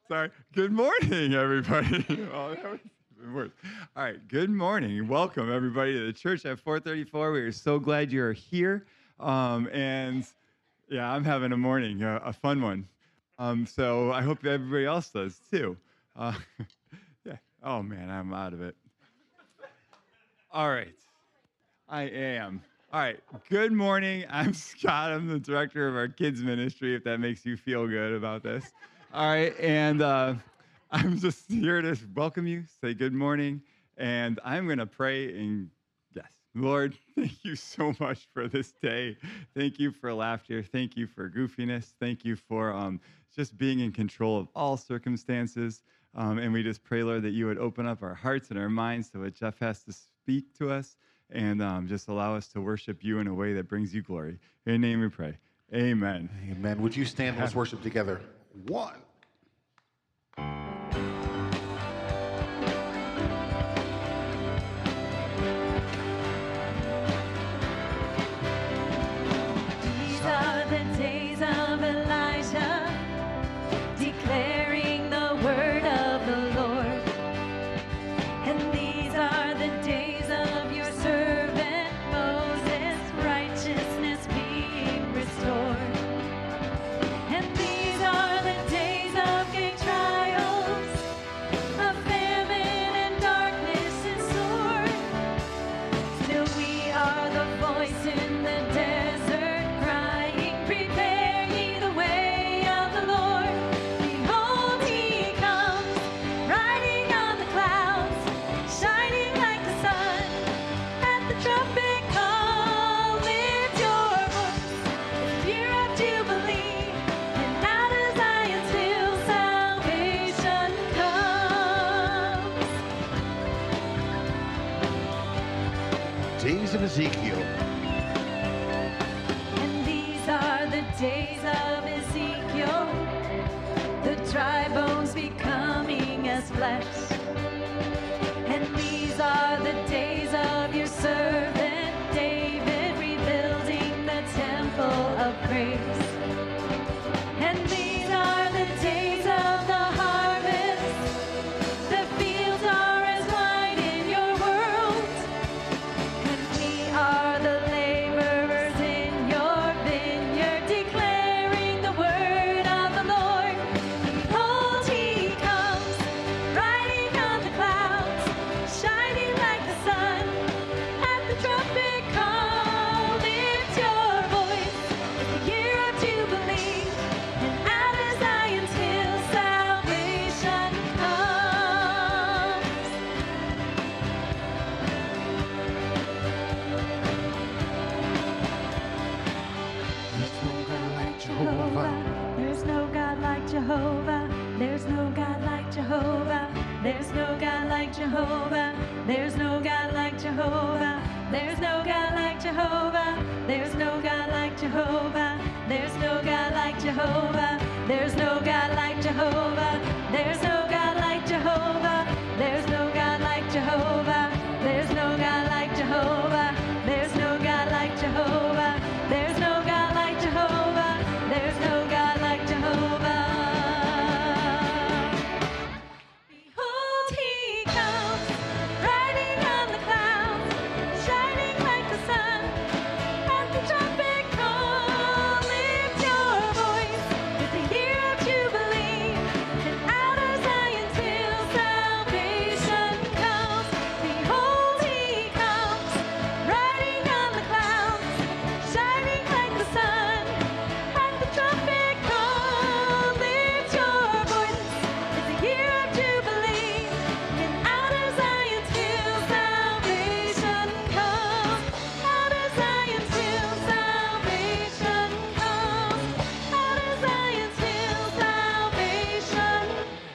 Sorry. Good morning, everybody. Oh, that was even worse. All right. Good morning. Welcome, everybody, to the church at 434. We are so glad you're here. And yeah, I'm having a morning, a fun one. So I hope everybody else does too. Uh, yeah. Oh, man, I'm out of it. All right. I am. All right. Good morning. I'm Scott. I'm the director of our kids ministry, if that makes you feel good about this. All right. And I'm just here to welcome you, say good morning. And I'm going to pray. And yes, Lord, thank you so much for this day. Thank you for laughter. Thank you for goofiness. Thank you for just being in control of all circumstances. And we just pray, Lord, that you would open up our hearts and our minds to what Jeff has to speak to us. And just allow us to worship you in a way that brings you glory. In your name we pray. Amen. Amen. Would you stand? Let's worship together. One. These are the days of Elijah, declaring the word of the Lord. And these are the days of your servant Moses, righteousness being restored. And these are the days of great trials, of famine and darkness and sword. Still we are the voice in the desert, crying, prepare ye the way of the Lord. Behold, he comes, riding on the clouds, shining like the sun. At the trumpet call, lift your voice, year of jubilee, and out of Zion till salvation comes. Days of Ezekiel. And these are the days of Ezekiel, the dry bones becoming as flesh. And these are the days of your servant David, rebuilding the temple of praise. And these are the days of the harvest, the fields are as wine in your world. And we are the laborers in your vineyard, declaring the word of the Lord. Behold, he comes, riding on the clouds, shining like the sun. At the trumpet call, lift your voice, it's the year of jubilee, and out of Zion till salvation comes. There's no God like Jehovah. There's no God like Jehovah. There's no God like Jehovah. There's no God like Jehovah. There's no God like Jehovah. There's no God like Jehovah. There's no God like Jehovah. There's no God like Jehovah. There's no God like Jehovah. There's no God like Jehovah. There's no God like Jehovah. There's no God like Jehovah. There's no God like Jehovah. There's no God like Jehovah. Behold, he comes, riding on the clouds, shining like the sun. At the trumpet call, lift your voice, it's the year of jubilee, and out of Zion till salvation comes. Behold, he comes, riding on the clouds, shining like the sun. At the trumpet call, lift your voice, it's the year of jubilee, and out of Zion till salvation comes. Out of Zion till salvation comes. Out of Zion till salvation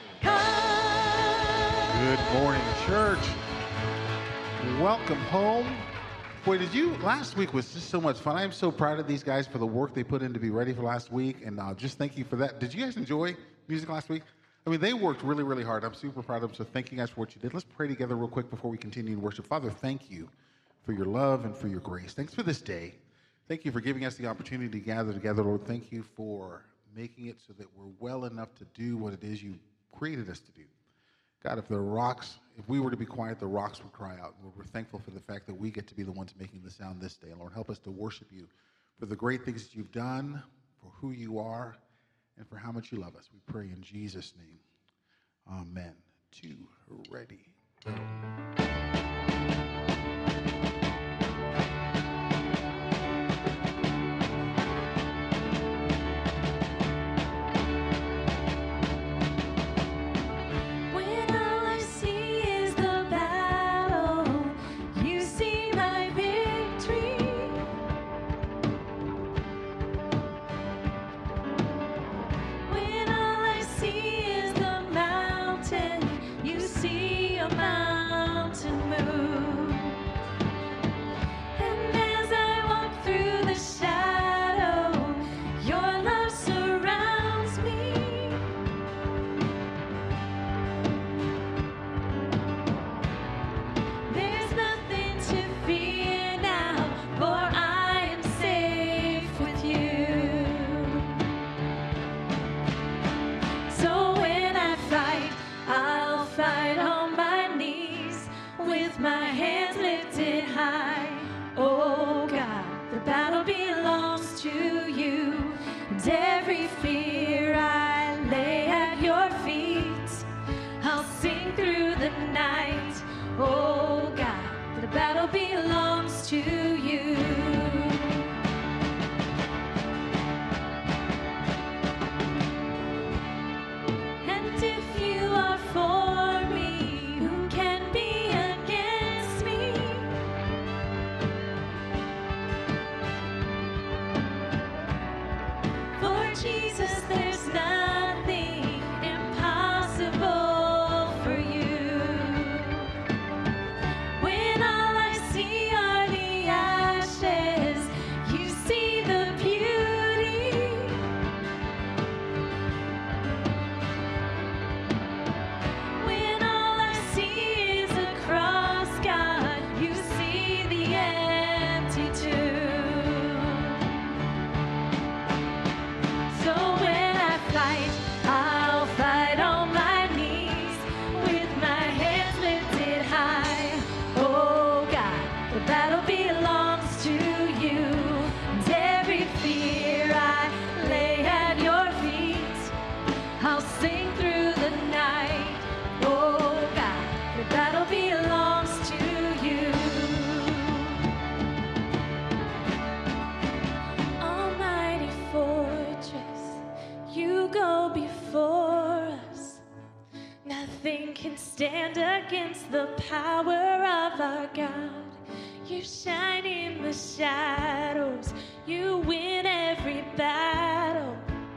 comes. Good morning, church. Welcome home. Boy, last week was just so much fun. I am so proud of these guys for the work they put in to be ready for last week, and just thank you for that. Did you guys enjoy music last week? I mean, they worked really, really hard. I'm super proud of them, so thank you guys for what you did. Let's pray together real quick before we continue in worship. Father, thank you for your love and for your grace. Thanks for this day. Thank you for giving us the opportunity to gather together, Lord. Thank you for making it so that we're well enough to do what it is you created us to do. God, if we were to be quiet, the rocks would cry out. Lord, we're thankful for the fact that we get to be the ones making the sound this day. Lord, help us to worship you for the great things that you've done, for who you are, and for how much you love us. We pray in Jesus' name. Amen. 2, ready, go. Stand against the power of our God. You shine in the shadows. You win every battle.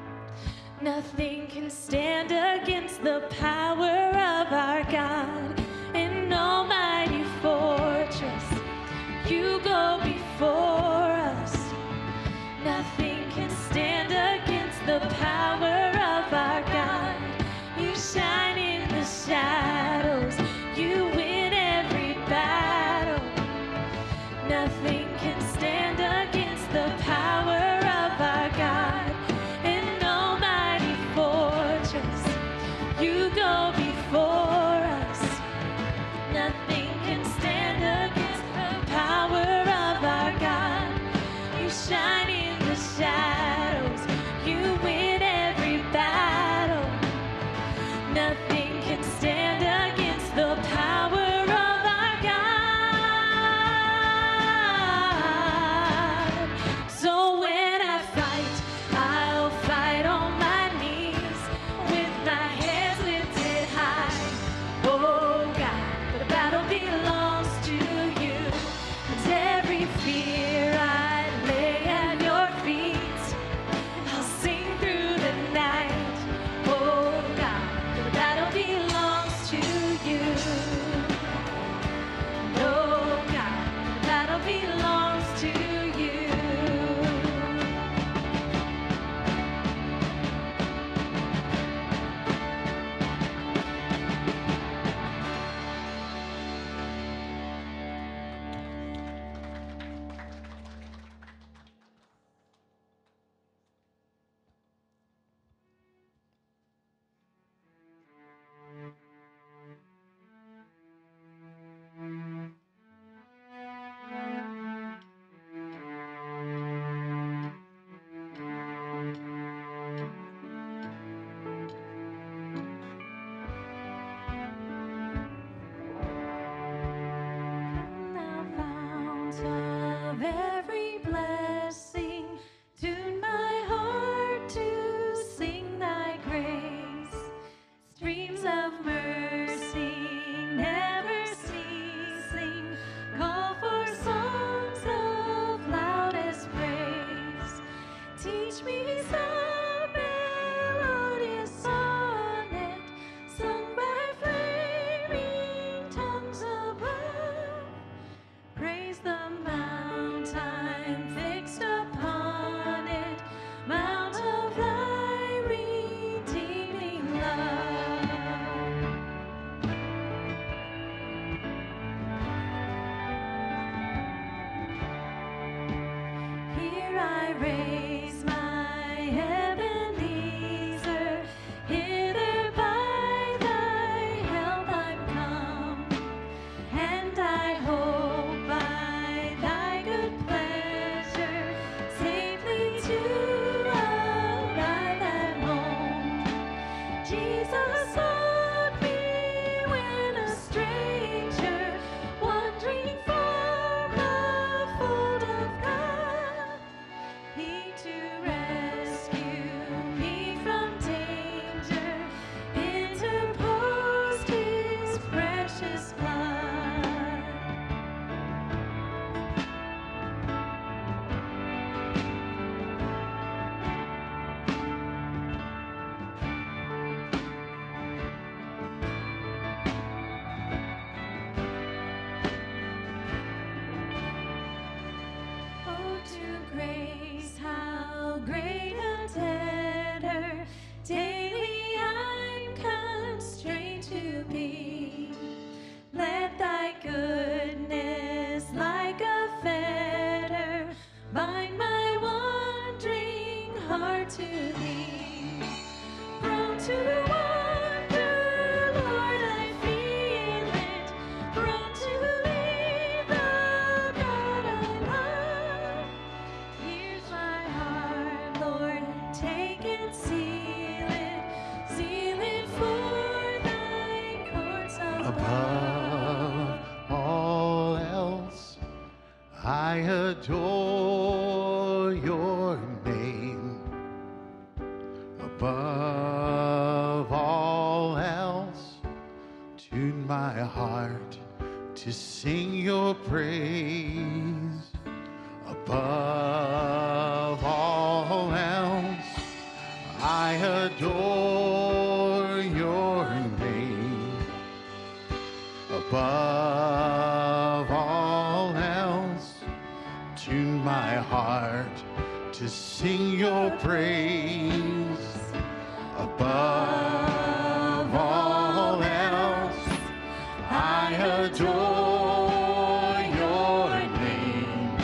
Nothing can stand against the power of our God. An almighty fortress. You go before us. Nothing can stand against the power of our God. You shine in the shadows. You win every battle. Nothing can stand against the power of our God. An almighty fortress. You go before heart to thee. Prone to wander, Lord, I feel it. Prone to leave the God I love. Here's my heart, Lord, take and seal it for thy courts Above all else, I adore your name. Above all else, tune my heart to sing your praise. Above all else, I adore your name. Above all else, tune my heart to sing your praise. Above all else, I adore your name.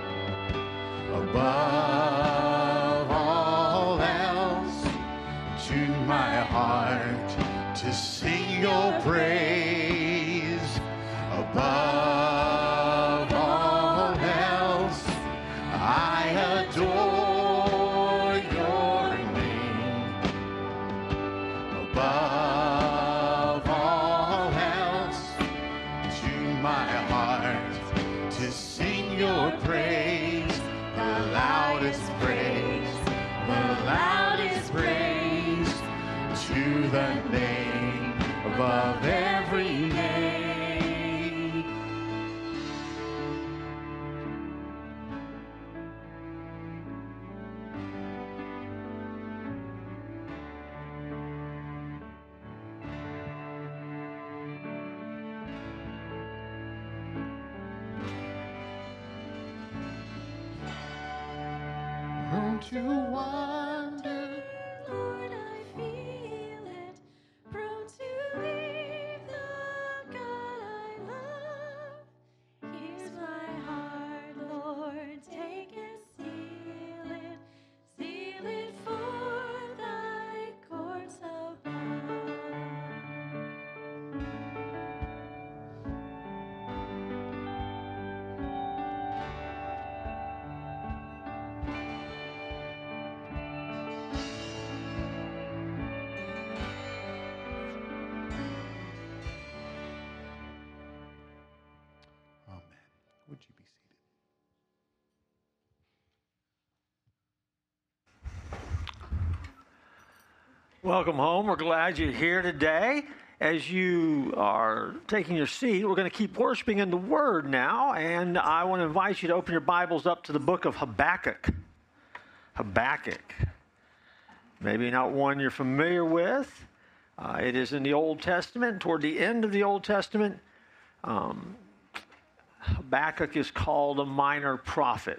Above all else, tune my heart to sing your praise. Above all else, I adore your name. Above all else, tune my heart to sing your praise. The loudest praise, the loudest praise to the name above every name. Prone to wander, Lord, I feel it. Prone to leave the God I love. Here's my heart, Lord, take and seal it for thy courts above. Amen. Would you be seated? Welcome home. We're glad you're here today. As you are taking your seat, we're going to keep worshiping in the Word now, and I want to invite you to open your Bibles up to the book of Habakkuk. Habakkuk. Maybe not one you're familiar with. It is in the Old Testament, toward the end of the Old Testament. Habakkuk is called a minor prophet.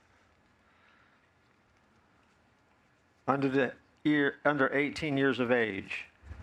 Under 18 years of age.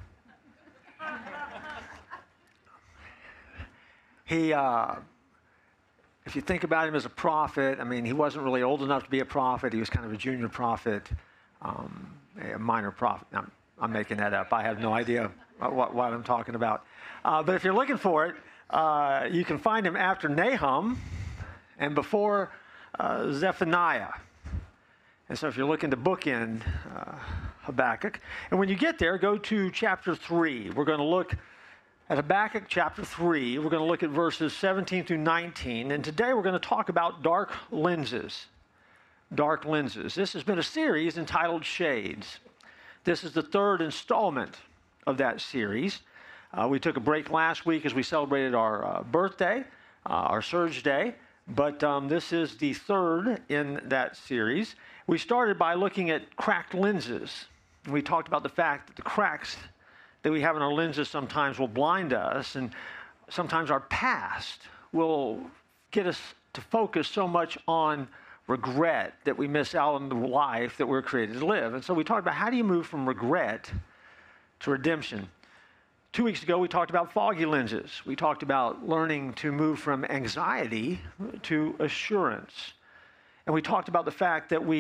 He, if you think about him as a prophet, I mean, he wasn't really old enough to be a prophet. He was kind of a junior prophet, a minor prophet. I'm making that up. I have no idea what I'm talking about. But if you're looking for it, you can find him after Nahum and before Zephaniah. And so if you're looking to bookend Habakkuk, and when you get there, go to chapter 3. We're going to look at Habakkuk chapter 3. We're going to look at verses 17 through 19. And today we're going to talk about dark lenses. Dark lenses. This has been a series entitled Shades. This is the third installment of that series. We took a break last week as we celebrated our birthday, our Surge Day. But this is the third in that series. We started by looking at cracked lenses. We talked about the fact that the cracks that we have in our lenses sometimes will blind us, and sometimes our past will get us to focus so much on regret that we miss out on the life that we're created to live. And so we talked about how do you move from regret to redemption. 2 weeks ago, we talked about foggy lenses. We talked about learning to move from anxiety to assurance. And we talked about the fact that we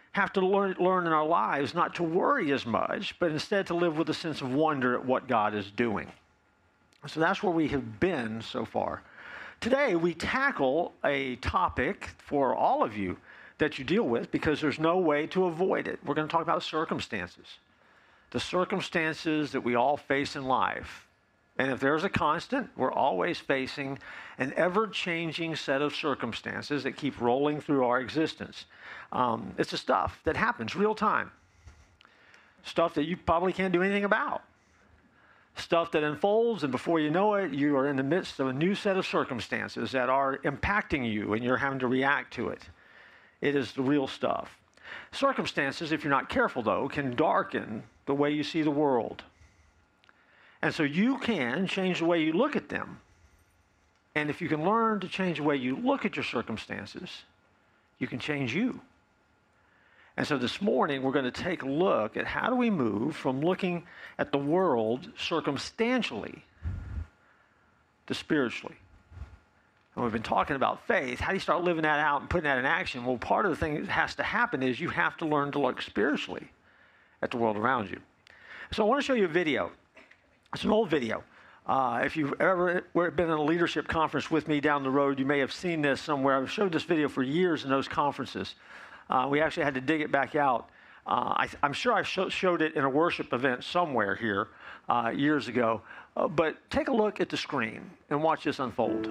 have to learn in our lives not to worry as much, but instead to live with a sense of wonder at what God is doing. So that's where we have been so far. Today, we tackle a topic for all of you that you deal with because there's no way to avoid it. We're going to talk about circumstances. The circumstances that we all face in life. And if there's a constant, we're always facing an ever-changing set of circumstances that keep rolling through our existence. It's the stuff that happens real time. Stuff that you probably can't do anything about. Stuff that unfolds, and before you know it, you are in the midst of a new set of circumstances that are impacting you, and you're having to react to it. It is the real stuff. Circumstances, if you're not careful, though, can darken the way you see the world. And so you can change the way you look at them. And if you can learn to change the way you look at your circumstances, you can change you. And so this morning, we're going to take a look at how do we move from looking at the world circumstantially to spiritually. And we've been talking about faith. How do you start living that out and putting that in action? Well, part of the thing that has to happen is you have to learn to look spiritually at the world around you. So I want to show you a video. It's an old video. If you've ever been in a leadership conference with me down the road, you may have seen this somewhere. I've showed this video for years in those conferences. We actually had to dig it back out. I'm sure I showed it in a worship event somewhere here years ago. But take a look at the screen and watch this unfold.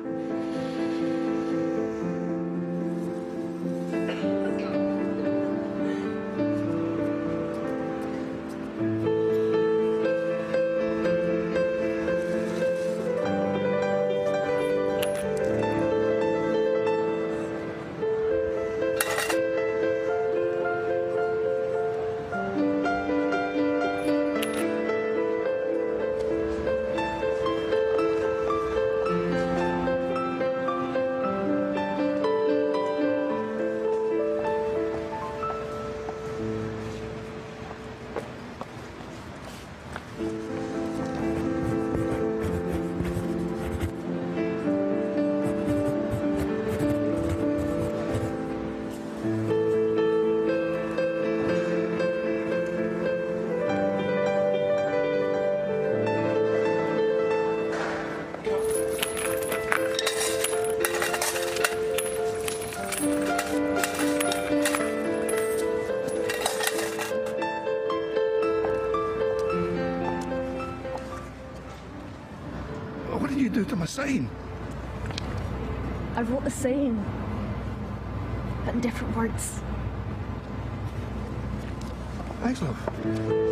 What did you do to my sign? I wrote the saying, but in different words. Thanks, love.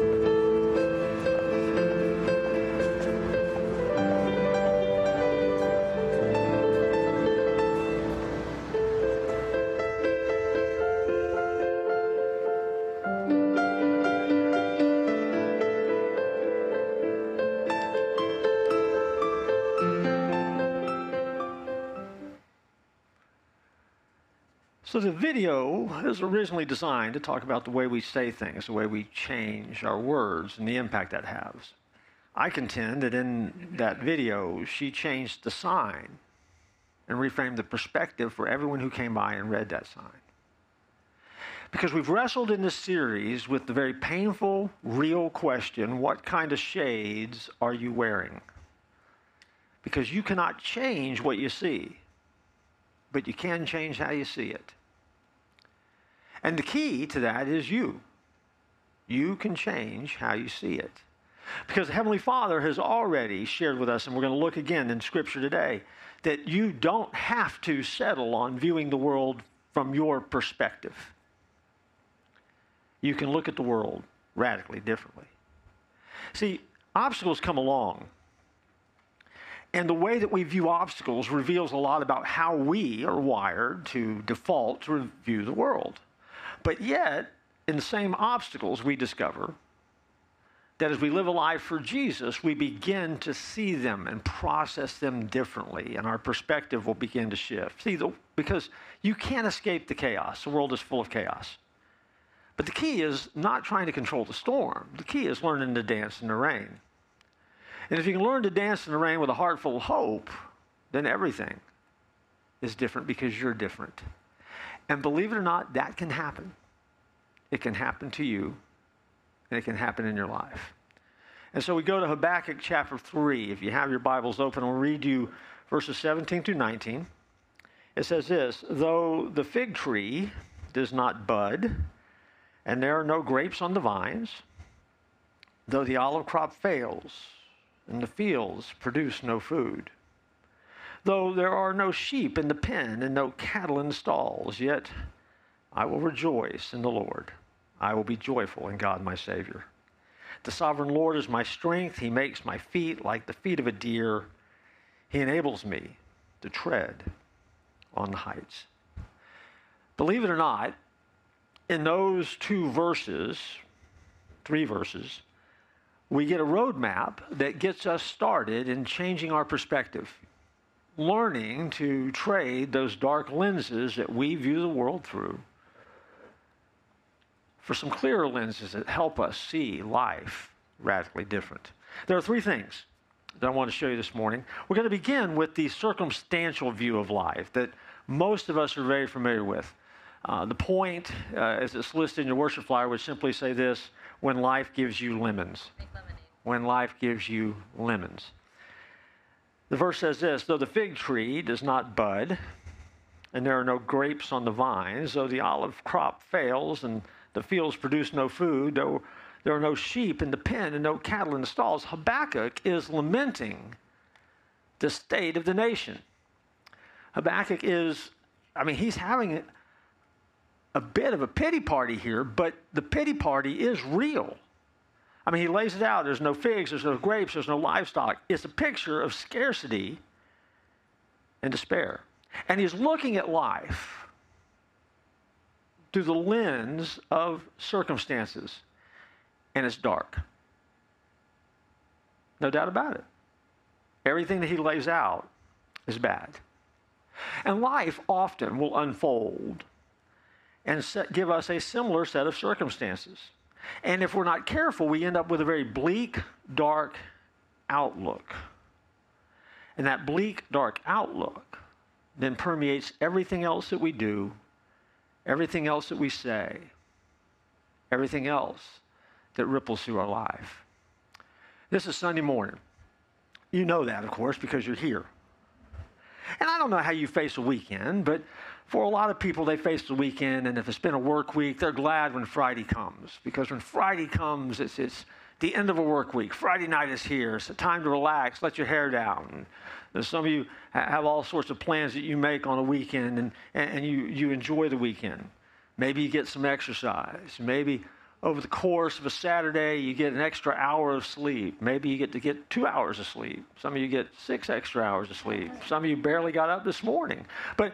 So the video is originally designed to talk about the way we say things, the way we change our words, and the impact that has. I contend that in that video, she changed the sign and reframed the perspective for everyone who came by and read that sign. Because we've wrestled in this series with the very painful, real question, what kind of shades are you wearing? Because you cannot change what you see, but you can change how you see it. And the key to that is you. You can change how you see it. Because the Heavenly Father has already shared with us, and we're going to look again in Scripture today, that you don't have to settle on viewing the world from your perspective. You can look at the world radically differently. See, obstacles come along. And the way that we view obstacles reveals a lot about how we are wired to default to view the world. But yet, in the same obstacles, we discover that as we live a life for Jesus, we begin to see them and process them differently, and our perspective will begin to shift. See, because you can't escape the chaos. The world is full of chaos. But the key is not trying to control the storm. The key is learning to dance in the rain. And if you can learn to dance in the rain with a heart full of hope, then everything is different because you're different. And believe it or not, that can happen. it can happen to you, and it can happen in your life. And so we go to Habakkuk chapter 3. If you have your Bibles open, I'll read you verses 17 through 19. It says this, though the fig tree does not bud, and there are no grapes on the vines, though the olive crop fails, and the fields produce no food, though there are no sheep in the pen and no cattle in the stalls, yet I will rejoice in the Lord. I will be joyful in God my Savior. The sovereign Lord is my strength. He makes my feet like the feet of a deer. He enables me to tread on the heights. Believe it or not, in those three verses, we get a roadmap that gets us started in changing our perspective, learning to trade those dark lenses that we view the world through for some clearer lenses that help us see life radically different. There are three things that I want to show you this morning. We're going to begin with the circumstantial view of life that most of us are very familiar with. The point, as it's listed in your worship flyer, would simply say this: when life gives you lemons. When life gives you lemons. The verse says this, though the fig tree does not bud, and there are no grapes on the vines, though the olive crop fails, and the fields produce no food, though there are no sheep in the pen and no cattle in the stalls, Habakkuk is lamenting the state of the nation. Habakkuk he's having a bit of a pity party here, but the pity party is real. He lays it out. There's no figs, there's no grapes, there's no livestock. It's a picture of scarcity and despair. And he's looking at life through the lens of circumstances, and it's dark. No doubt about it. Everything that he lays out is bad. And life often will unfold and give us a similar set of circumstances. And if we're not careful, we end up with a very bleak, dark outlook. And that bleak, dark outlook then permeates everything else that we do, everything else that we say, everything else that ripples through our life. This is Sunday morning. You know that, of course, because you're here. And I don't know how you face a weekend, but for a lot of people, they face the weekend, and if it's been a work week, they're glad when Friday comes. Because when Friday comes, it's the end of a work week. Friday night is here. It's a time to relax, let your hair down. And some of you have all sorts of plans that you make on a weekend, and you enjoy the weekend. Maybe you get some exercise. Maybe over the course of a Saturday, you get an extra hour of sleep. Maybe you get 2 hours of sleep. Some of you get 6 extra hours of sleep. Some of you barely got up this morning. But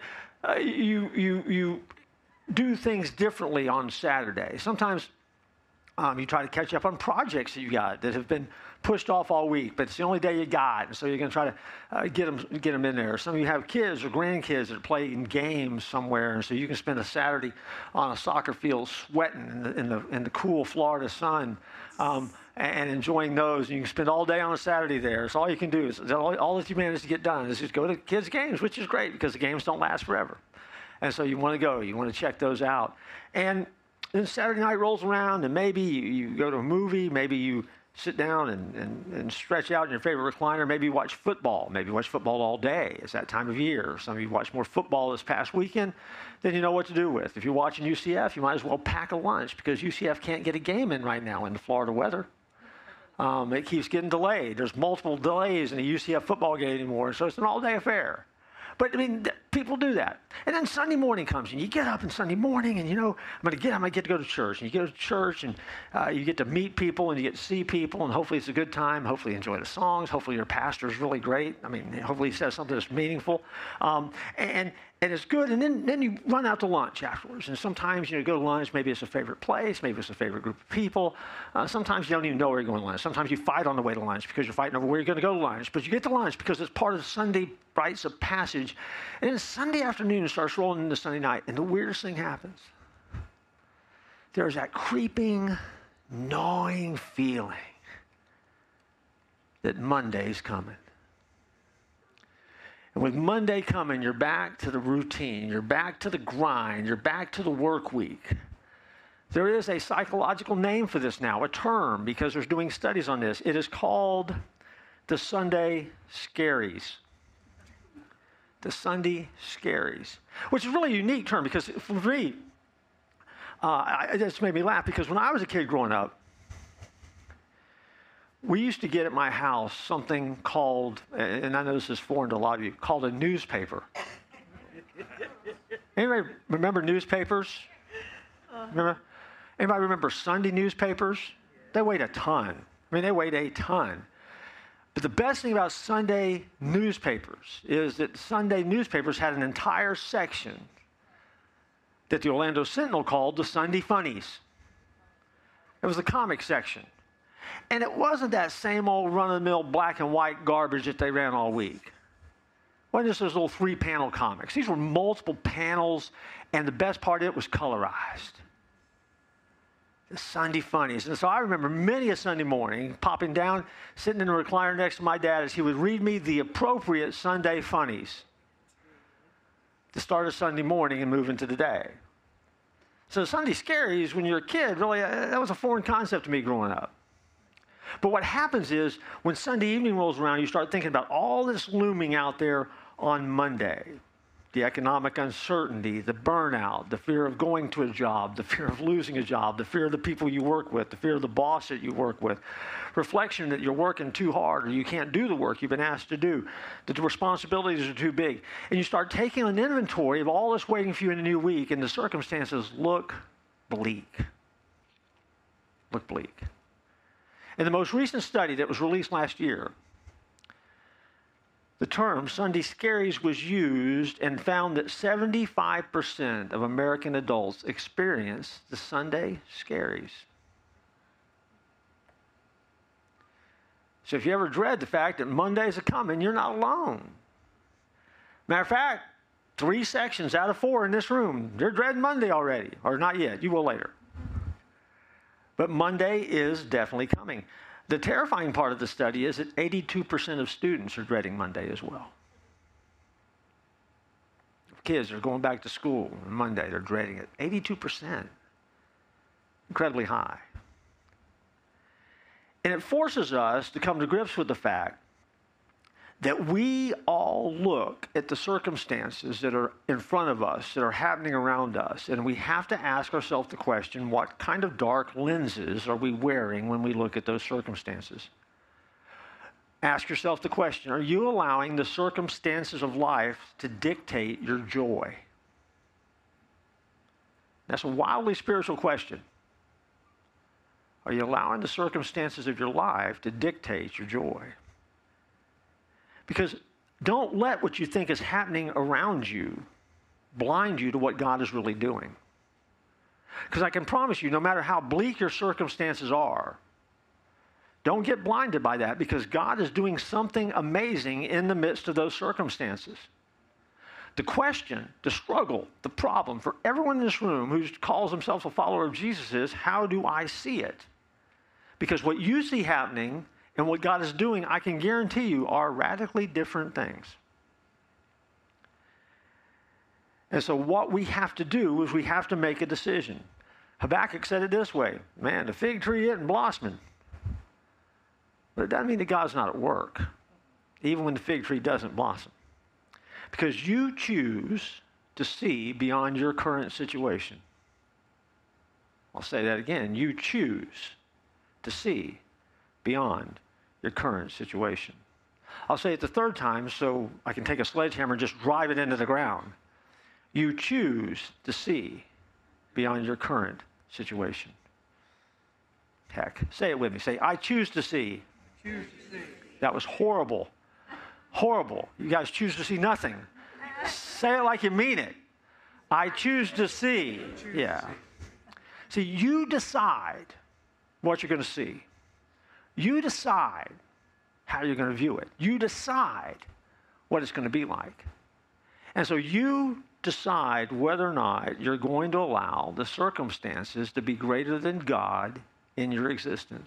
you do things differently on Saturday. Sometimes you try to catch up on projects that you got that have been pushed off all week, but it's the only day you got, and so you're going to try to get them in there. Some of you have kids or grandkids that play in games somewhere, and so you can spend a Saturday on a soccer field sweating in the cool Florida sun and enjoying those. And you can spend all day on a Saturday there. So all you can do is all that you manage to get done is just go to kids' games, which is great because the games don't last forever. And so you want to go, you want to check those out. And then Saturday night rolls around, and maybe you go to a movie, maybe you sit down and stretch out in your favorite recliner, maybe you watch football, all day. It's that time of year. Some of you watch more football this past weekend than you know what to do with. If you're watching UCF, you might as well pack a lunch because UCF can't get a game in right now in the Florida weather. It keeps getting delayed. There's multiple delays in the UCF football game anymore, so it's an all-day affair. But, people do that. And then Sunday morning comes, and you get up on Sunday morning, and I'm going to get to go to church. And you go to church, and you get to meet people, and you get to see people, and hopefully it's a good time. Hopefully you enjoy the songs. Hopefully your pastor is really great. Hopefully he says something that's meaningful. And it's good, and then you run out to lunch afterwards. And sometimes, you go to lunch, maybe it's a favorite place, maybe it's a favorite group of people. Sometimes you don't even know where you're going to lunch. Sometimes you fight on the way to lunch because you're fighting over where you're going to go to lunch. But you get to lunch because it's part of the Sunday rites of passage. And then Sunday afternoon starts rolling into Sunday night, and the weirdest thing happens. There's that creeping, gnawing feeling that Monday's coming. And with Monday coming, you're back to the routine. You're back to the grind. You're back to the work week. There is a psychological name for this now, a term, because there's doing studies on this. It is called the Sunday Scaries. The Sunday Scaries, which is really a unique term because for me, it just made me laugh because when I was a kid growing up, we used to get at my house something called, and I know this is foreign to a lot of you, called a newspaper. Anybody remember newspapers? Remember? Anybody remember Sunday newspapers? They weighed a ton. I mean, they weighed a ton. But the best thing about Sunday newspapers is that Sunday newspapers had an entire section that the Orlando Sentinel called the Sunday Funnies. It was the comic section. And it wasn't that same old run-of-the-mill black and white garbage that they ran all week. It wasn't just those little 3-panel comics. These were multiple panels, and the best part of it was colorized. The Sunday Funnies. And so I remember many a Sunday morning popping down, sitting in the recliner next to my dad as he would read me the appropriate Sunday Funnies to start a Sunday morning and move into the day. So Sunday Scaries, when you're a kid, really, that was a foreign concept to me growing up. But what happens is when Sunday evening rolls around, you start thinking about all this looming out there on Monday. The economic uncertainty, the burnout, the fear of going to a job, the fear of losing a job, the fear of the people you work with, the fear of the boss that you work with, reflection that you're working too hard or you can't do the work you've been asked to do, that the responsibilities are too big. And you start taking an inventory of all this waiting for you in a new week, and the circumstances look bleak. Look bleak. In the most recent study that was released last year, the term Sunday Scaries was used and found that 75% of American adults experience the Sunday Scaries. So if you ever dread the fact that Mondays are coming, you're not alone. Matter of fact, 3 sections out of 4 in this room, they're dreading Monday already, or not yet. You will later. But Monday is definitely coming. The terrifying part of the study is that 82% of students are dreading Monday as well. Kids are going back to school on Monday, they're dreading it. 82%. Incredibly high. And it forces us to come to grips with the fact that we all look at the circumstances that are in front of us, that are happening around us, and we have to ask ourselves the question, what kind of dark lenses are we wearing when we look at those circumstances? Ask yourself the question, are you allowing the circumstances of life to dictate your joy? That's a wildly spiritual question. Are you allowing the circumstances of your life to dictate your joy? Because don't let what you think is happening around you blind you to what God is really doing. Because I can promise you, no matter how bleak your circumstances are, don't get blinded by that because God is doing something amazing in the midst of those circumstances. The question, the struggle, the problem for everyone in this room who calls himself a follower of Jesus is, how do I see it? Because what you see happening and what God is doing, I can guarantee you, are radically different things. And so what we have to do is we have to make a decision. Habakkuk said it this way, man, the fig tree isn't blossoming. But it doesn't mean that God's not at work, even when the fig tree doesn't blossom. Because you choose to see beyond your current situation. I'll say that again. You choose to see beyond your current situation. I'll say it the third time so I can take a sledgehammer and just drive it into the ground. You choose to see beyond your current situation. Heck, say it with me. Say, I choose to see. Choose to see. That was horrible. Horrible. You guys choose to see nothing. Say it like you mean it. I choose to see. Yeah. See, you decide what you're going to see. You decide how you're going to view it. You decide what it's going to be like. And so you decide whether or not you're going to allow the circumstances to be greater than God in your existence.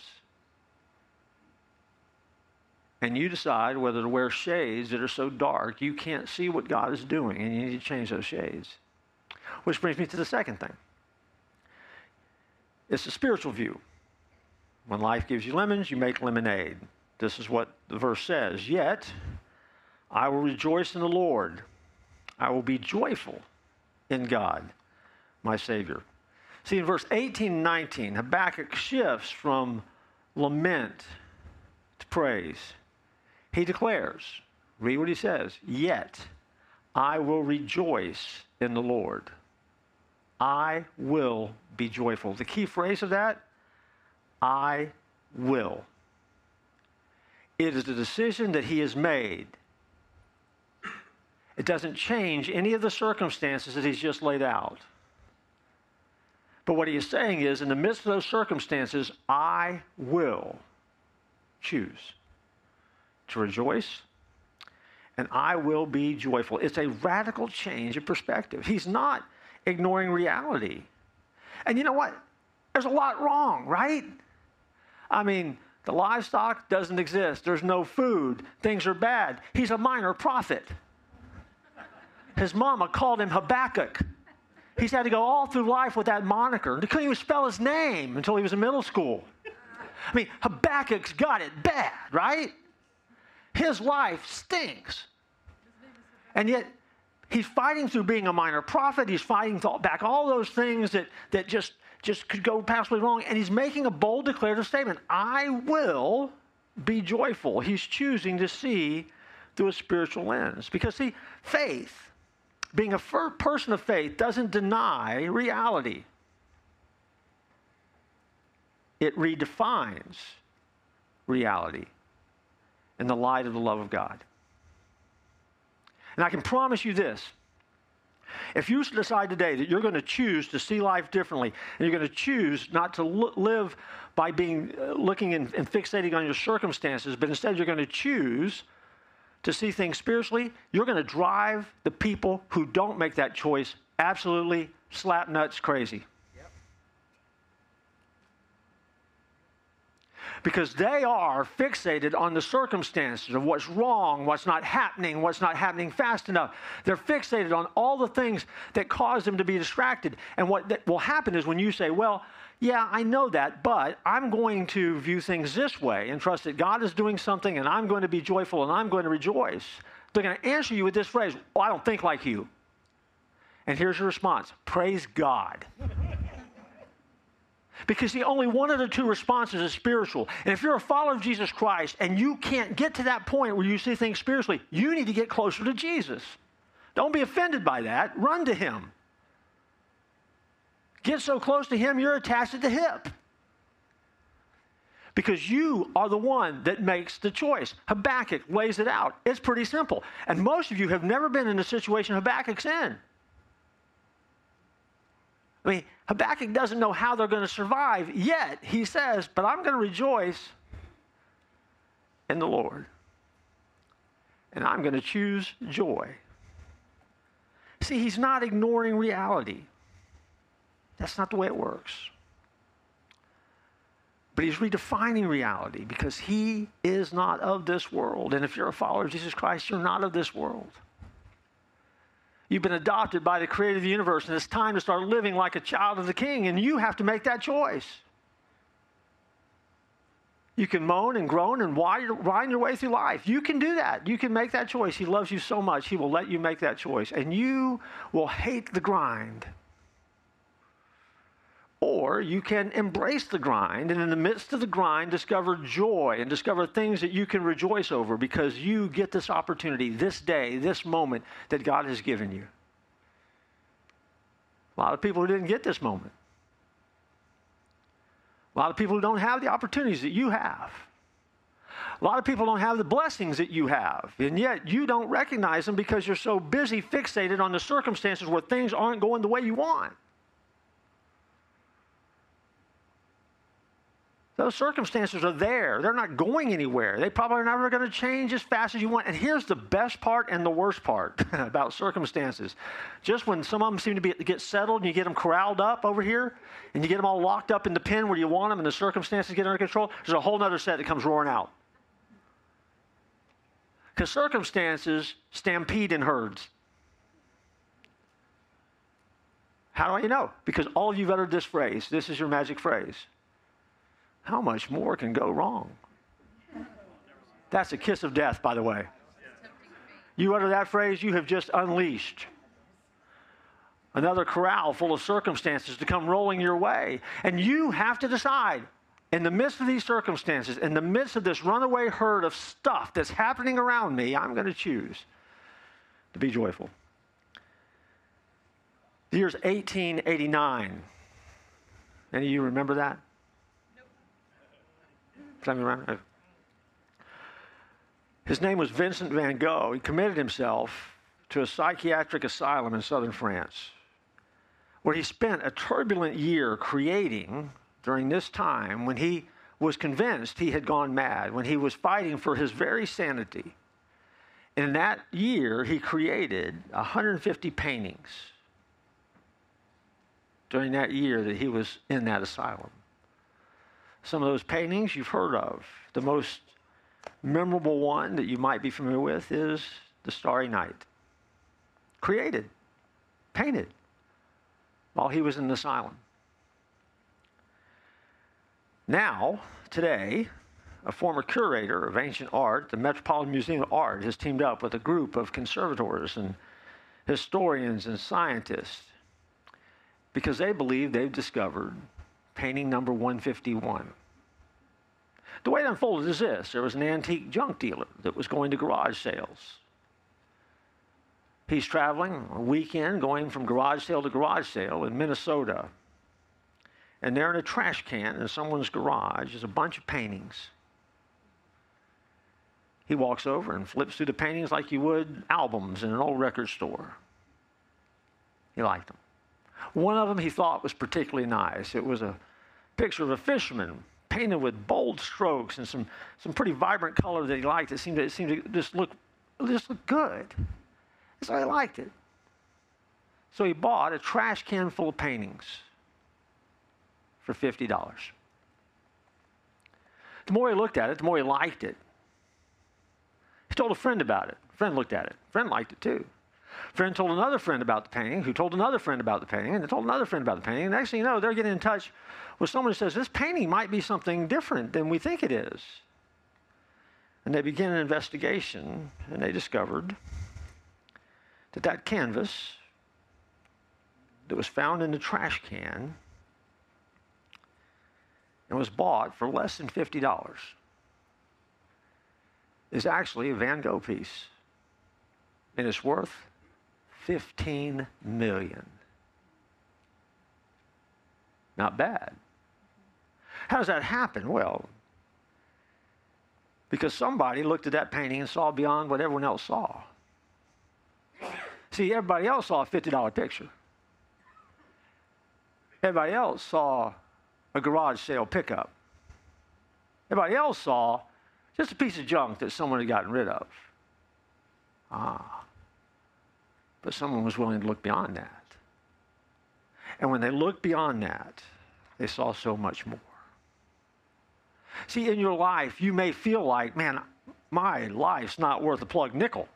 And you decide whether to wear shades that are so dark you can't see what God is doing, and you need to change those shades. Which brings me to the second thing. It's a spiritual view. When life gives you lemons, you make lemonade. This is what the verse says. Yet, I will rejoice in the Lord. I will be joyful in God, my Savior. See, in verse 18 and 19, Habakkuk shifts from lament to praise. He declares, read what he says, yet I will rejoice in the Lord. I will be joyful. The key phrase of that, I will. It is a decision that he has made. It doesn't change any of the circumstances that he's just laid out. But what he is saying is, in the midst of those circumstances, I will choose to rejoice, and I will be joyful. It's a radical change of perspective. He's not ignoring reality. And you know what? There's a lot wrong, right? I mean, the livestock doesn't exist. There's no food. Things are bad. He's a minor prophet. His mama called him Habakkuk. He's had to go all through life with that moniker. They couldn't even spell his name until he was in middle school. I mean, Habakkuk's got it bad, right? His life stinks. And yet, he's fighting through being a minor prophet. He's fighting back all those things that just could go passably wrong. And he's making a bold declarative statement. I will be joyful. He's choosing to see through a spiritual lens. Because, see, faith, being a person of faith, doesn't deny reality. It redefines reality in the light of the love of God. And I can promise you this. If you decide today that you're going to choose to see life differently, and you're going to choose not to live by looking and fixating on your circumstances, but instead you're going to choose to see things spiritually, you're going to drive the people who don't make that choice absolutely slap nuts crazy. Because they are fixated on the circumstances of what's wrong, what's not happening fast enough. They're fixated on all the things that cause them to be distracted. And what will happen is when you say, well, yeah, I know that, but I'm going to view things this way and trust that God is doing something and I'm going to be joyful and I'm going to rejoice. They're going to answer you with this phrase, well, I don't think like you. And here's your response, praise God. Because see, only one of the two responses is spiritual. And if you're a follower of Jesus Christ and you can't get to that point where you see things spiritually, you need to get closer to Jesus. Don't be offended by that. Run to him. Get so close to him, you're attached at the hip. Because you are the one that makes the choice. Habakkuk lays it out. It's pretty simple. And most of you have never been in the situation Habakkuk's in. I mean, Habakkuk doesn't know how they're going to survive, yet he says, but I'm going to rejoice in the Lord. And I'm going to choose joy. See, he's not ignoring reality. That's not the way it works. But he's redefining reality because he is not of this world. And if you're a follower of Jesus Christ, you're not of this world. You've been adopted by the creator of the universe, and it's time to start living like a child of the King, and you have to make that choice. You can moan and groan and whine your way through life. You can do that. You can make that choice. He loves you so much, he will let you make that choice. And you will hate the grind. Or you can embrace the grind, and in the midst of the grind, discover joy and discover things that you can rejoice over because you get this opportunity, this day, this moment that God has given you. A lot of people who didn't get this moment. A lot of people who don't have the opportunities that you have. A lot of people don't have the blessings that you have, and yet you don't recognize them because you're so busy fixated on the circumstances where things aren't going the way you want. Those circumstances are there. They're not going anywhere. They probably are never going to change as fast as you want. And here's the best part and the worst part about circumstances. Just when some of them seem to get settled and you get them corralled up over here and you get them all locked up in the pen where you want them and the circumstances get under control, there's a whole other set that comes roaring out. Because circumstances stampede in herds. How do I know? Because all of you've uttered this phrase. This is your magic phrase. How much more can go wrong? That's a kiss of death, by the way. You utter that phrase, you have just unleashed another corral full of circumstances to come rolling your way. And you have to decide, in the midst of these circumstances, in the midst of this runaway herd of stuff that's happening around me, I'm going to choose to be joyful. The year's 1889. Any of you remember that? Nope. His name was Vincent van Gogh. He committed himself to a psychiatric asylum in southern France, where he spent a turbulent year creating during this time when he was convinced he had gone mad, when he was fighting for his very sanity. And in that year, he created 150 paintings during that year that he was in that asylum. Some of those paintings you've heard of. The most memorable one that you might be familiar with is The Starry Night. Created, painted, while he was in the asylum. Now, today, a former curator of ancient art at the Metropolitan Museum of Art has teamed up with a group of conservators and historians and scientists because they believe they've discovered painting number 151. The way it unfolded is this. There was an antique junk dealer that was going to garage sales. He's traveling a weekend, going from garage sale to garage sale in Minnesota. And there in a trash can in someone's garage is a bunch of paintings. He walks over and flips through the paintings like you would albums in an old record store. He liked them. One of them he thought was particularly nice. It was a picture of a fisherman painted with bold strokes and some pretty vibrant color that he liked. It seemed to just look good. So he liked it. So he bought a trash can full of paintings for $50. The more he looked at it, the more he liked it. He told a friend about it. A friend looked at it. A friend liked it too. A friend told another friend about the painting, who told another friend about the painting, and they told another friend about the painting. And next thing you know, they're getting in touch with someone who says, this painting might be something different than we think it is. And they began an investigation, and they discovered that canvas that was found in the trash can and was bought for less than $50 is actually a Van Gogh piece. And it's worth $15 million. Not bad. How does that happen? Well, because somebody looked at that painting and saw beyond what everyone else saw. See, everybody else saw a $50 picture. Everybody else saw a garage sale pickup. Everybody else saw just a piece of junk that someone had gotten rid of. But someone was willing to look beyond that. And when they looked beyond that, they saw so much more. See, in your life, you may feel like, man, my life's not worth a plug nickel.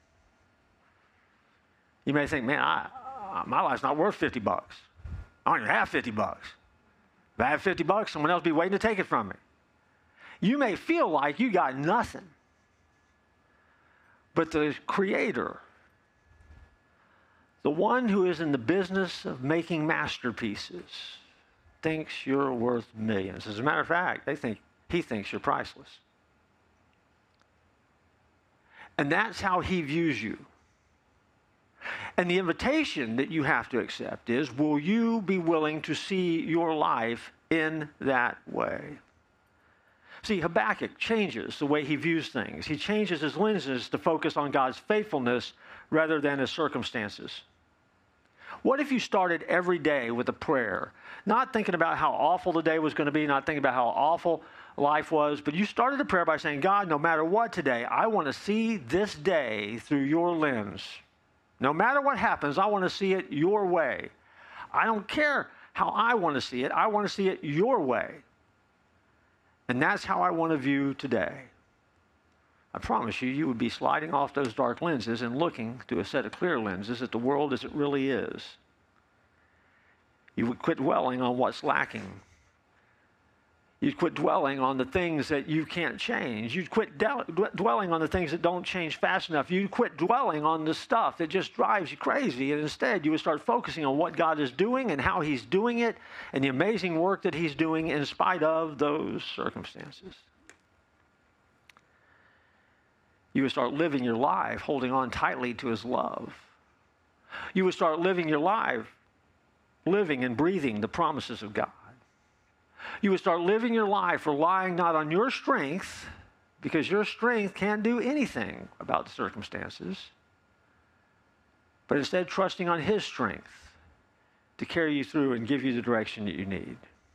You may think, man, my life's not worth $50. I don't even have $50. If I had $50, someone else would be waiting to take it from me. You may feel like you got nothing. But the Creator, the one who is in the business of making masterpieces, thinks you're worth millions. As a matter of fact, he thinks you're priceless. And that's how he views you. And the invitation that you have to accept is, will you be willing to see your life in that way? See, Habakkuk changes the way he views things. He changes his lenses to focus on God's faithfulness rather than his circumstances. What if you started every day with a prayer, not thinking about how awful the day was going to be, not thinking about how awful life was, but you started a prayer by saying, God, no matter what today, I want to see this day through your lens. No matter what happens, I want to see it your way. I don't care how I want to see it. I want to see it your way. And that's how I want to view today. I promise you, you would be sliding off those dark lenses and looking through a set of clear lenses at the world as it really is. You would quit dwelling on what's lacking. You'd quit dwelling on the things that you can't change. You'd quit dwelling on the things that don't change fast enough. You'd quit dwelling on the stuff that just drives you crazy. And instead, you would start focusing on what God is doing and how he's doing it and the amazing work that he's doing in spite of those circumstances. You would start living your life holding on tightly to his love. You would start living your life living and breathing the promises of God. You would start living your life relying not on your strength, because your strength can't do anything about the circumstances, but instead trusting on his strength to carry you through and give you the direction that you need.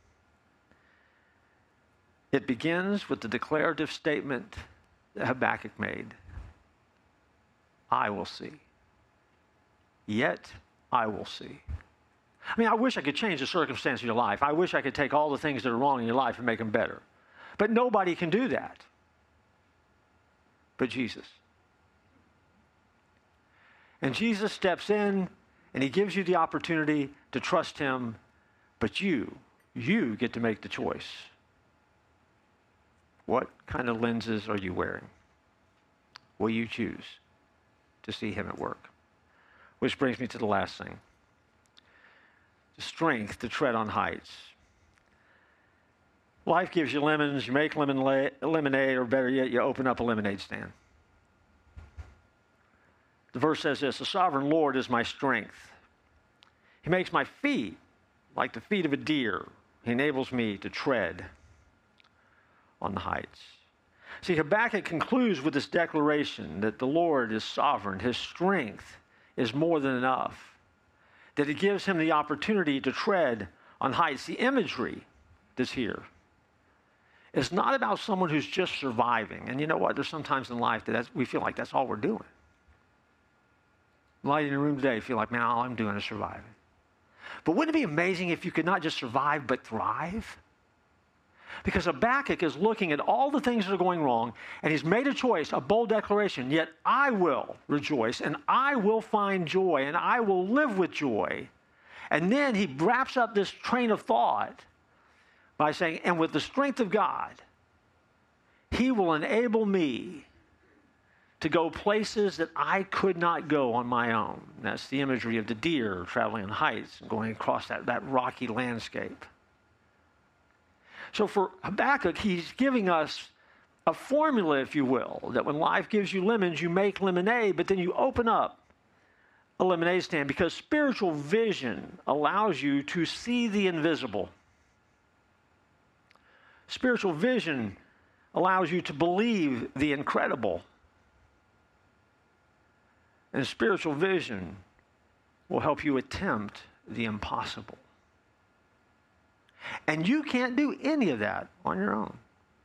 It begins with the declarative statement that Habakkuk made. I will see. Yet I will see. I mean, I wish I could change the circumstance of your life. I wish I could take all the things that are wrong in your life and make them better. But nobody can do that but Jesus. And Jesus steps in and he gives you the opportunity to trust him, but you get to make the choice. What kind of lenses are you wearing? Will you choose to see him at work? Which brings me to the last thing. The strength to tread on heights. Life gives you lemons, you make lemonade, or better yet, you open up a lemonade stand. The verse says this, the sovereign Lord is my strength. He makes my feet like the feet of a deer. He enables me to tread on the heights. See, Habakkuk concludes with this declaration that the Lord is sovereign. His strength is more than enough. That it gives him the opportunity to tread on heights. The imagery that's here is not about someone who's just surviving. And you know what? There's sometimes in life that we feel like that's all we're doing. A lot in the room today feel like, man, all I'm doing is surviving. But wouldn't it be amazing if you could not just survive, but thrive? Because Habakkuk is looking at all the things that are going wrong, and he's made a choice, a bold declaration, yet I will rejoice, and I will find joy, and I will live with joy. And then he wraps up this train of thought by saying, and with the strength of God, he will enable me to go places that I could not go on my own. That's the imagery of the deer traveling on heights and going across that rocky landscape. So for Habakkuk, he's giving us a formula, if you will, that when life gives you lemons, you make lemonade, but then you open up a lemonade stand, because spiritual vision allows you to see the invisible. Spiritual vision allows you to believe the incredible. And spiritual vision will help you attempt the impossible. And you can't do any of that on your own.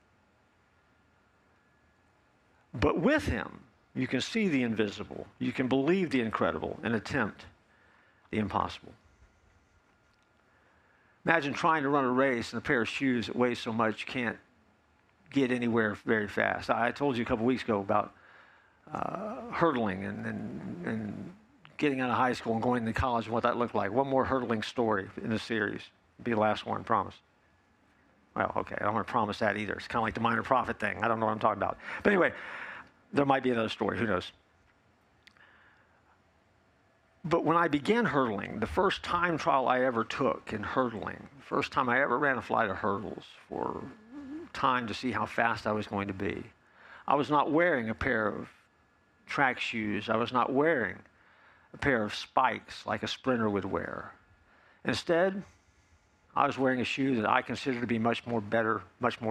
But with him, you can see the invisible, you can believe the incredible, and attempt the impossible. Imagine trying to run a race in a pair of shoes that weighs so much you can't get anywhere very fast. I told you a couple weeks ago about hurdling and getting out of high school and going to college and what that looked like. One more hurdling story in the series. Be the last one, promise. Well, okay, I don't want to promise that either. It's kind of like the minor prophet thing. I don't know what I'm talking about. But anyway, there might be another story. Who knows? But when I began hurdling, the first time trial I ever took in hurdling, the first time I ever ran a flight of hurdles for time to see how fast I was going to be, I was not wearing a pair of track shoes. I was not wearing a pair of spikes like a sprinter would wear. Instead, I was wearing a shoe that I consider to be much better,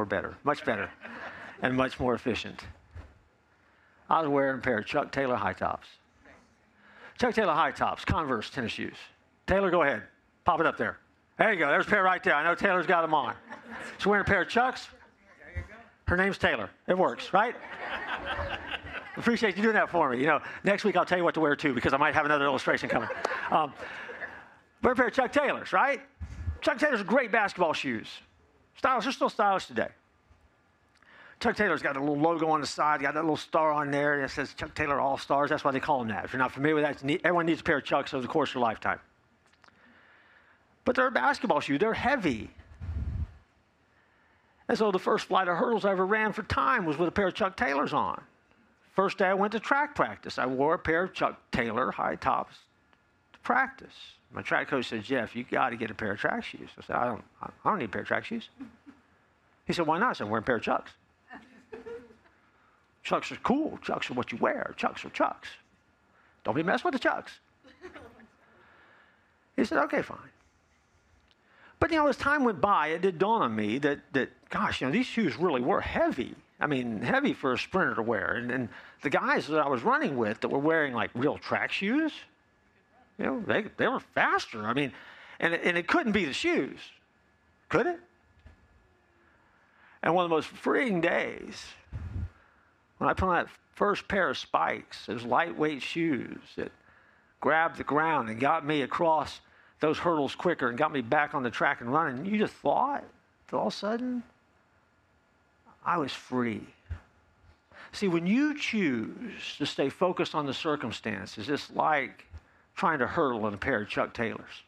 and much more efficient. I was wearing a pair of Chuck Taylor high tops. Chuck Taylor high tops, Converse tennis shoes. Taylor, go ahead. Pop it up there. There you go. There's a pair right there. I know Taylor's got them on. She's wearing a pair of Chucks. Her name's Taylor. It works, right? Appreciate you doing that for me. You know, next week I'll tell you what to wear too, because I might have another illustration coming. Wear a pair of Chuck Taylors, right? Chuck Taylor's great basketball shoes. Stylish, they're still stylish today. Chuck Taylor's got a little logo on the side, got that little star on there, and it says Chuck Taylor All-Stars. That's why they call them that. If you're not familiar with that, everyone needs a pair of Chucks over the course of a lifetime. But they're a basketball shoe. They're heavy. And so the first flight of hurdles I ever ran for time was with a pair of Chuck Taylors on. First day I went to track practice, I wore a pair of Chuck Taylor high tops to practice. My track coach said, Jeff, you got to get a pair of track shoes. I said, I don't need a pair of track shoes. He said, why not? I said, I'm wearing a pair of Chucks. Chucks are cool. Chucks are what you wear. Chucks are Chucks. Don't be messing with the Chucks. He said, okay, fine. But, as time went by, it did dawn on me that gosh, these shoes really were heavy. I mean, heavy for a sprinter to wear. And the guys that I was running with that were wearing, like, real track shoes, they were faster. I mean, and it couldn't be the shoes, could it? And one of the most freeing days, when I put on that first pair of spikes, those lightweight shoes that grabbed the ground and got me across those hurdles quicker and got me back on the track and running, you just thought that all of a sudden I was free. See, when you choose to stay focused on the circumstances, it's like trying to hurdle in a pair of Chuck Taylors.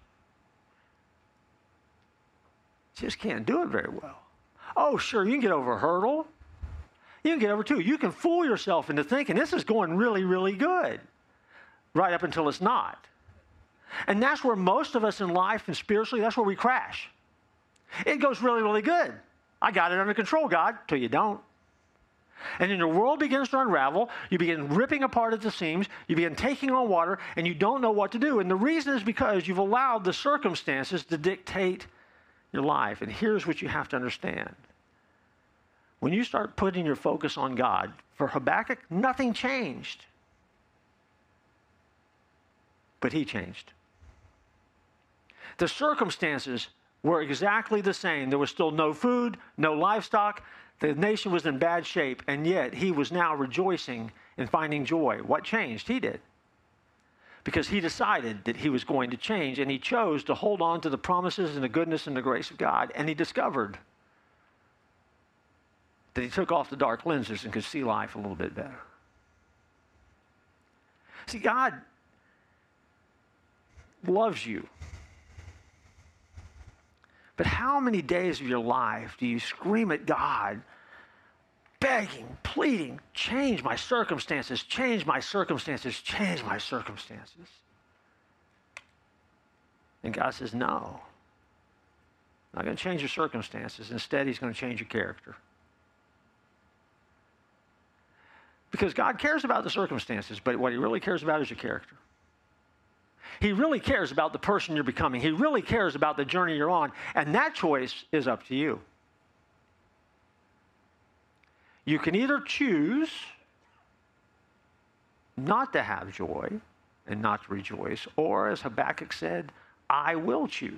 You just can't do it very well. Oh, sure, you can get over a hurdle. You can get over two. You can fool yourself into thinking this is going really, really good, right up until it's not. And that's where most of us in life and spiritually, that's where we crash. It goes really, really good. I got it under control, God, till you don't. And then your world begins to unravel. You begin ripping apart at the seams. You begin taking on water, and you don't know what to do. And the reason is because you've allowed the circumstances to dictate your life. And here's what you have to understand. When you start putting your focus on God, for Habakkuk, nothing changed. But he changed. The circumstances were exactly the same. There was still no food, no livestock. The nation was in bad shape, and yet he was now rejoicing and finding joy. What changed? He did. Because he decided that he was going to change, and he chose to hold on to the promises and the goodness and the grace of God, and he discovered that he took off the dark lenses and could see life a little bit better. See, God loves you. But how many days of your life do you scream at God, begging, pleading, change my circumstances, change my circumstances, change my circumstances? And God says, no. I'm not going to change your circumstances. Instead, he's going to change your character. Because God cares about the circumstances, but what he really cares about is your character. He really cares about the person you're becoming. He really cares about the journey you're on. And that choice is up to you. You can either choose not to have joy and not to rejoice, or as Habakkuk said, I will choose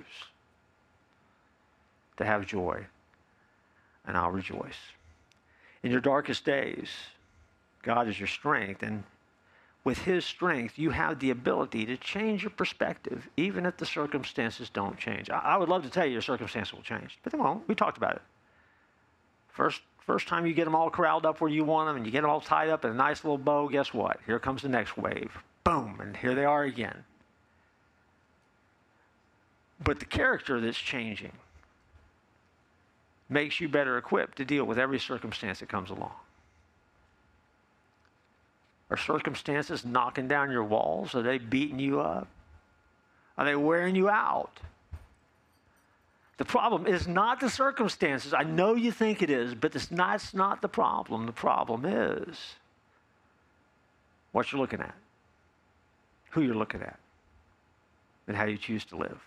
to have joy and I'll rejoice. In your darkest days, God is your strength, and with his strength, you have the ability to change your perspective, even if the circumstances don't change. I would love to tell you your circumstances will change, but they won't. We talked about it. First time you get them all corralled up where you want them and you get them all tied up in a nice little bow, guess what? Here comes the next wave. Boom, and here they are again. But the character that's changing makes you better equipped to deal with every circumstance that comes along. Are circumstances knocking down your walls? Are they beating you up? Are they wearing you out? The problem is not the circumstances. I know you think it is, but that's not the problem. The problem is what you're looking at, who you're looking at, and how you choose to live.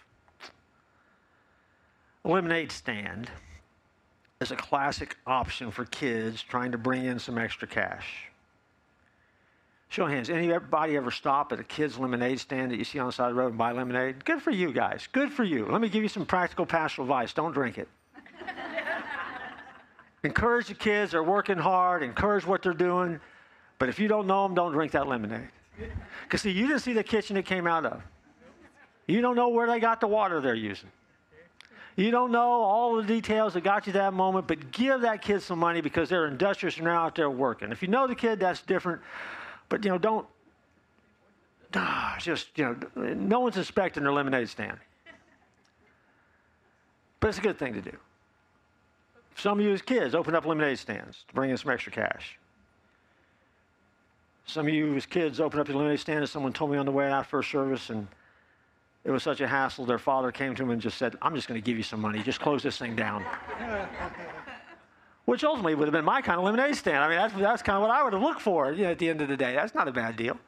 A lemonade stand is a classic option for kids trying to bring in some extra cash. Show of hands. Anybody ever stop at a kid's lemonade stand that you see on the side of the road and buy lemonade? Good for you guys. Good for you. Let me give you some practical pastoral advice. Don't drink it. Encourage the kids. They're working hard. Encourage what they're doing. But if you don't know them, don't drink that lemonade. Because, see, you didn't see the kitchen it came out of. You don't know where they got the water they're using. You don't know all the details that got you that moment, but give that kid some money because they're industrious and they're out there working. If you know the kid, that's different. But, don't, no one's inspecting their lemonade stand. But it's a good thing to do. Some of you as kids opened up lemonade stands to bring in some extra cash. Some of you as kids opened up your lemonade stand, and someone told me on the way out first service, and it was such a hassle, their father came to him and just said, I'm just going to give you some money. Just close this thing down. Which ultimately would have been my kind of lemonade stand. I mean, that's kind of what I would have looked for, at the end of the day. That's not a bad deal.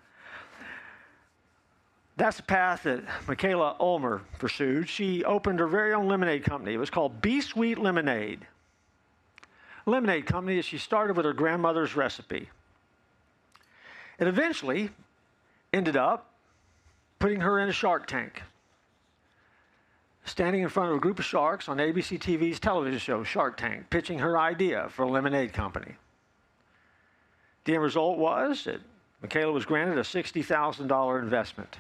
That's the path that Michaela Ulmer pursued. She opened her very own lemonade company. It was called Be Sweet Lemonade. A lemonade company that she started with her grandmother's recipe. It eventually ended up putting her in a Shark Tank, standing in front of a group of sharks on ABC TV's television show, Shark Tank, pitching her idea for a lemonade company. The end result was that Michaela was granted a $60,000 investment.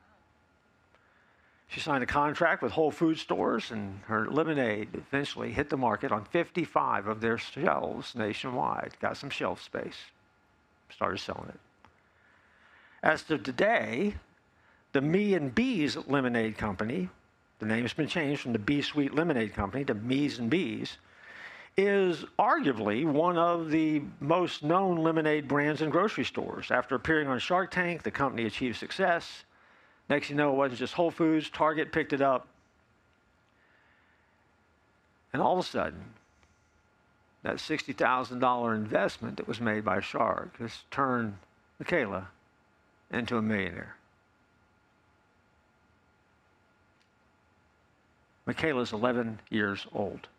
She signed a contract with Whole Food stores, and her lemonade eventually hit the market on 55 of their shelves nationwide. Got some shelf space. Started selling it. As of today, the Me and Bees Lemonade Company, the name has been changed from the Be Sweet Lemonade Company to Me's and Bees, is arguably one of the most known lemonade brands in grocery stores. After appearing on Shark Tank, the company achieved success. Next thing you know, it wasn't just Whole Foods, Target picked it up. And all of a sudden, that $60,000 investment that was made by Shark has turned Michaela into a millionaire. Michaela's 11 years old.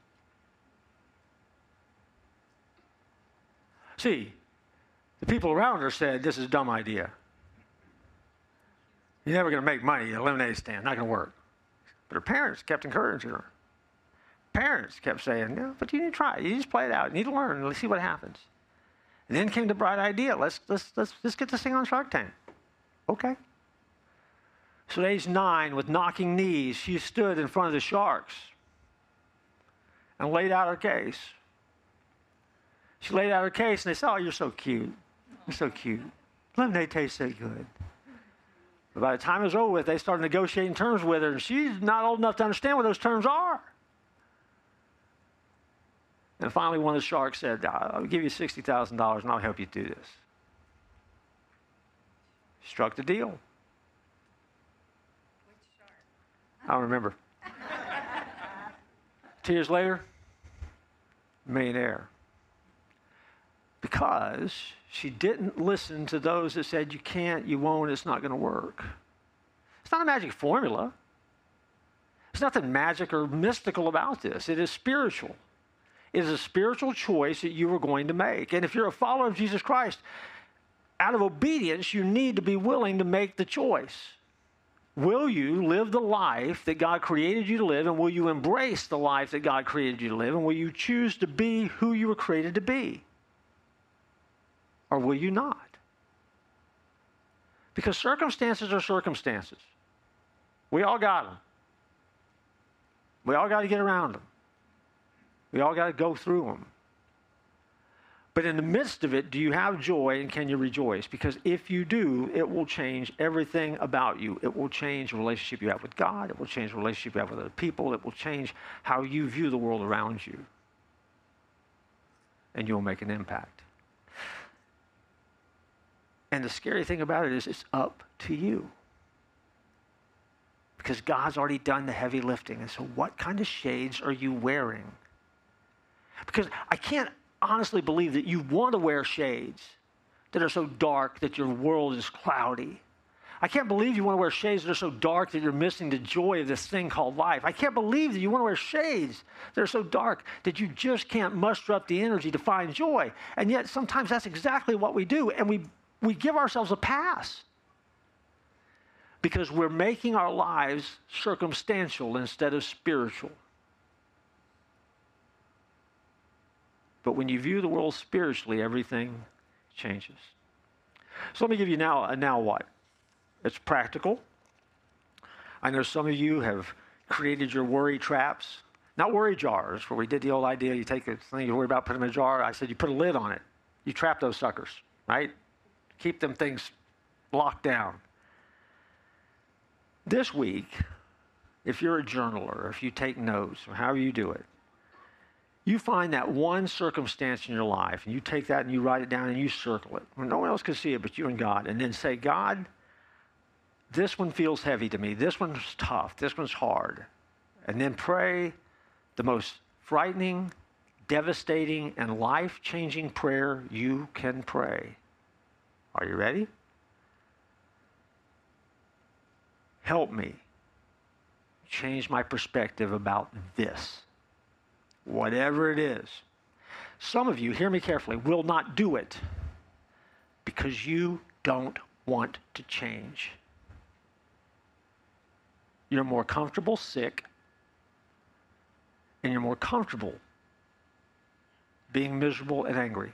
See, the people around her said, this is a dumb idea. You're never going to make money at a lemonade stand. Not going to work. But her parents kept encouraging her. Parents kept saying, no, but you need to try it. You just play it out. You need to learn. Let's see what happens. And then came the bright idea. Let's get this thing on Shark Tank. Okay. So at age 9, with knocking knees, she stood in front of the sharks and laid out her case. She laid out her case, and they said, oh, you're so cute. You're so cute. Lemonade tastes so good. But by the time it was over with, they started negotiating terms with her, and she's not old enough to understand what those terms are. And finally, one of the sharks said, I'll give you $60,000, and I'll help you do this. Struck the deal. Which shark? I don't remember. 2 years later, millionaire. Because she didn't listen to those that said, you can't, you won't, it's not going to work. It's not a magic formula. There's nothing magic or mystical about this. It is spiritual. It is a spiritual choice that you are going to make. And if you're a follower of Jesus Christ, out of obedience, you need to be willing to make the choice. Will you live the life that God created you to live, and will you embrace the life that God created you to live, and will you choose to be who you were created to be? Or will you not? Because circumstances are circumstances. We all got them. We all got to get around them. We all got to go through them. But in the midst of it, do you have joy and can you rejoice? Because if you do, it will change everything about you. It will change the relationship you have with God. It will change the relationship you have with other people. It will change how you view the world around you. And you'll make an impact. And the scary thing about it is it's up to you. Because God's already done the heavy lifting. And so what kind of shades are you wearing? Because I can't honestly believe that you want to wear shades that are so dark that your world is cloudy. I can't believe you want to wear shades that are so dark that you're missing the joy of this thing called life. I can't believe that you want to wear shades that are so dark that you just can't muster up the energy to find joy. And yet sometimes that's exactly what we do. And we give ourselves a pass because we're making our lives circumstantial instead of spiritual. But when you view the world spiritually, everything changes. So let me give you now a now what. It's practical. I know some of you have created your worry traps. Not worry jars, where we did the old idea, you take a thing you worry about, put them in a jar. I said you put a lid on it. You trap those suckers, right? Keep them things locked down. This week if you're a journaler, or if you take notes, or however you do it, you find that one circumstance in your life, and you take that and you write it down and you circle it, when no one else can see it but you and God, and then say, God, this one feels heavy to me. This one's tough. This one's hard. And then pray the most frightening, devastating, and life-changing prayer you can pray. Are you ready? Help me change my perspective about this, whatever it is. Some of you, hear me carefully, will not do it because you don't want to change. You're more comfortable sick, and you're more comfortable being miserable and angry.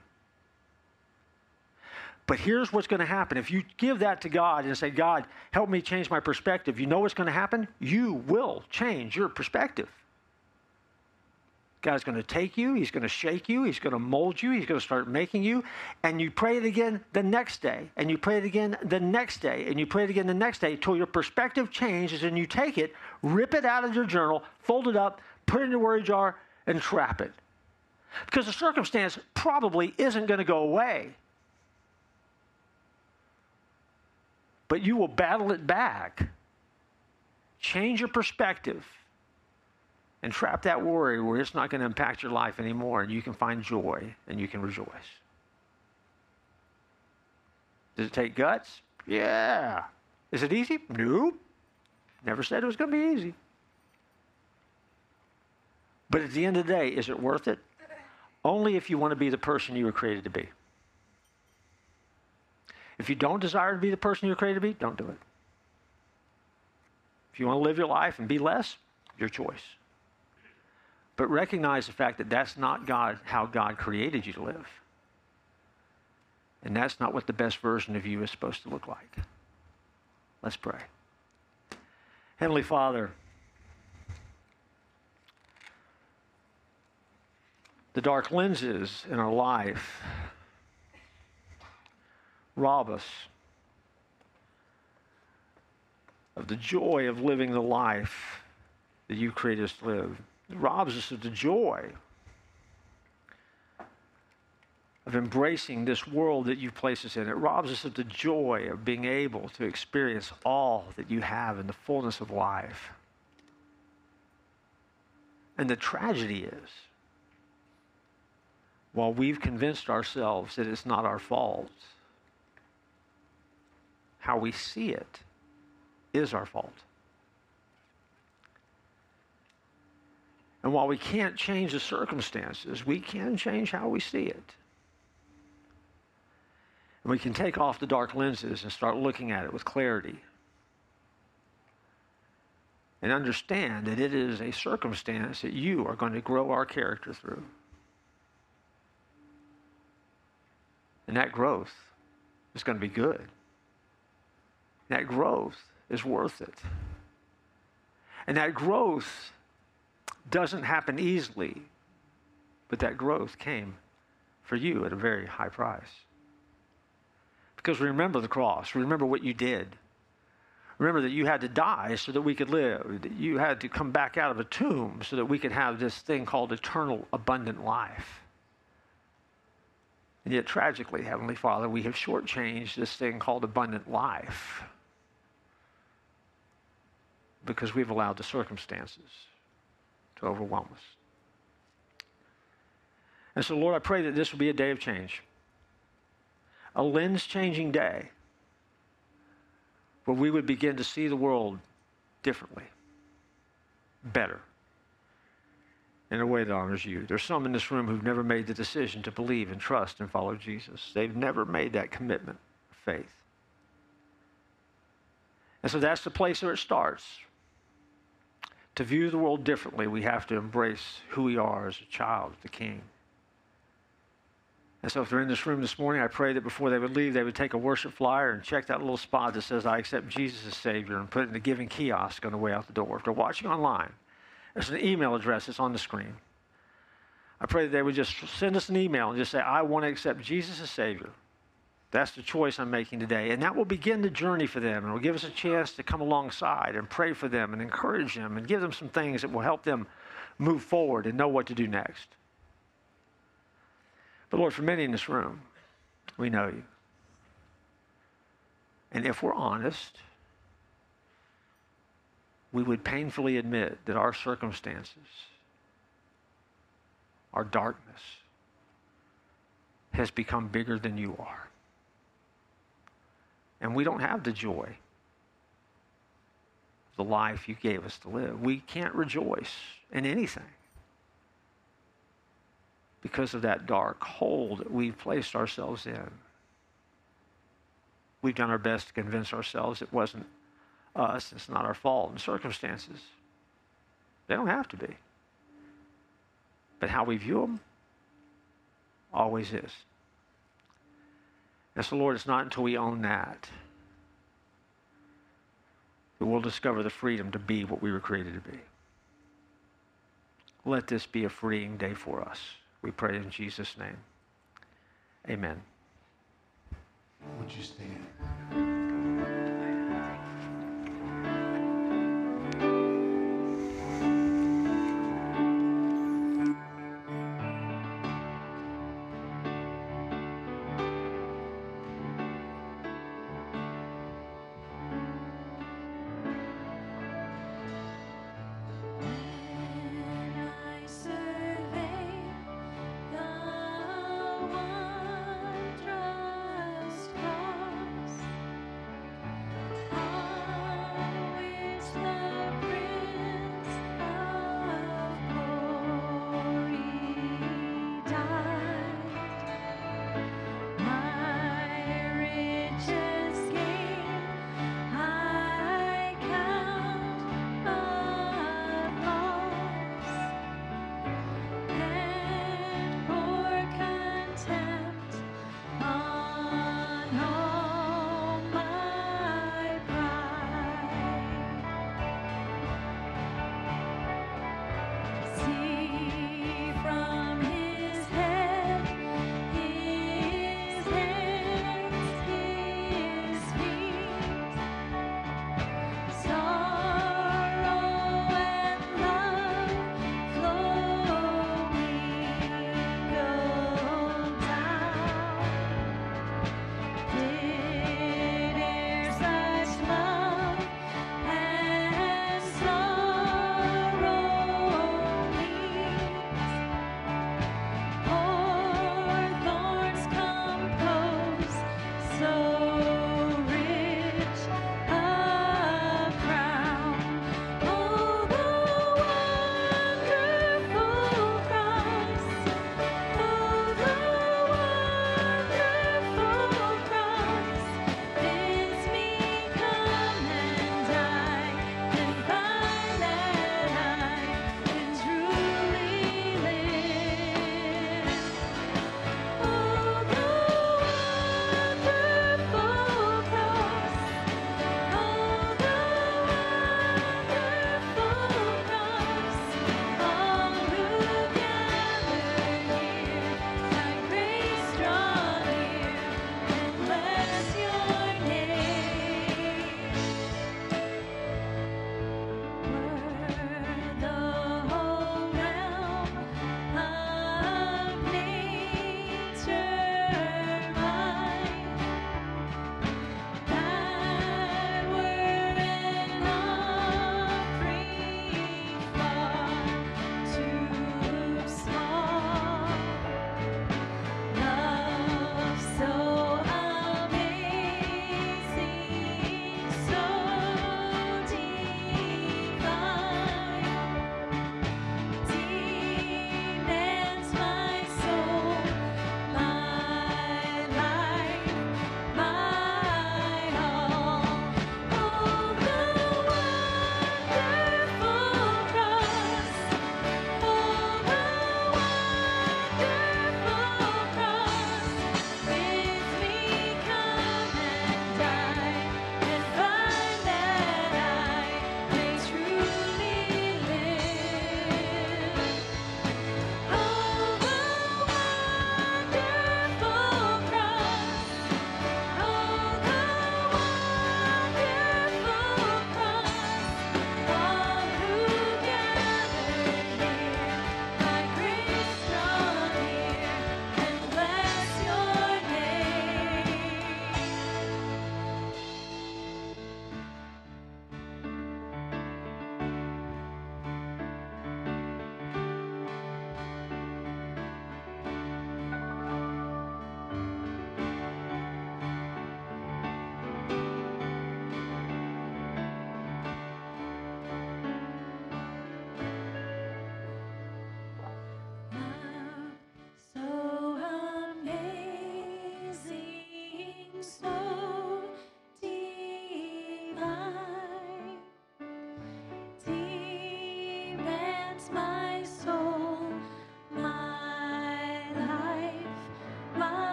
But here's what's going to happen. If you give that to God and say, God, help me change my perspective, you know what's going to happen? You will change your perspective. God's going to take you, he's going to shake you, he's going to mold you, he's going to start making you, and you pray it again the next day, and you pray it again the next day, and you pray it again the next day until your perspective changes, and you take it, rip it out of your journal, fold it up, put it in your worry jar, and trap it. Because the circumstance probably isn't going to go away. But you will battle it back. Change your perspective. And trap that worry where it's not going to impact your life anymore, and you can find joy and you can rejoice. Does it take guts? Yeah. Is it easy? Nope. Never said it was going to be easy. But at the end of the day, is it worth it? Only if you want to be the person you were created to be. If you don't desire to be the person you were created to be, don't do it. If you want to live your life and be less, your choice. But recognize the fact that that's not how God created you to live. And that's not what the best version of you is supposed to look like. Let's pray. Heavenly Father, the dark lenses in our life rob us of the joy of living the life that you created us to live. It robs us of the joy of embracing this world that you've placed us in. It robs us of the joy of being able to experience all that you have in the fullness of life. And the tragedy is, while we've convinced ourselves that it's not our fault, how we see it is our fault. And while we can't change the circumstances, we can change how we see it. And we can take off the dark lenses and start looking at it with clarity. And understand that it is a circumstance that you are going to grow our character through. And that growth is going to be good. That growth is worth it. And that growth doesn't happen easily, but that growth came for you at a very high price. Because remember the cross. Remember what you did. Remember that you had to die so that we could live. That you had to come back out of a tomb so that we could have this thing called eternal, abundant life. And yet, tragically, Heavenly Father, we have shortchanged this thing called abundant life because we've allowed the circumstances to overwhelm us. And so, Lord, I pray that this will be a day of change, a lens-changing day where we would begin to see the world differently, better, in a way that honors you. There's some in this room who've never made the decision to believe and trust and follow Jesus. They've never made that commitment of faith. And so that's the place where it starts. To view the world differently, we have to embrace who we are as a child of the King. And so if they're in this room this morning, I pray that before they would leave, they would take a worship flyer and check that little spot that says, I accept Jesus as Savior, and put it in the giving kiosk on the way out the door. If they're watching online, there's an email address that's on the screen. I pray that they would just send us an email and just say, I want to accept Jesus as Savior That's the choice I'm making today. And that will begin the journey for them. And it will give us a chance to come alongside and pray for them and encourage them and give them some things that will help them move forward and know what to do next. But Lord, for many in this room, we know you. And if we're honest, we would painfully admit that our circumstances, our darkness, has become bigger than you are. And we don't have the joy, the life you gave us to live. We can't rejoice in anything because of that dark hole that we've placed ourselves in. We've done our best to convince ourselves it wasn't us, it's not our fault, and circumstances, they don't have to be. But how we view them always is. And so, Lord, it's not until we own that we'll discover the freedom to be what we were created to be. Let this be a freeing day for us. We pray in Jesus' name. Amen. Would you stand? When I survey the wondrous cross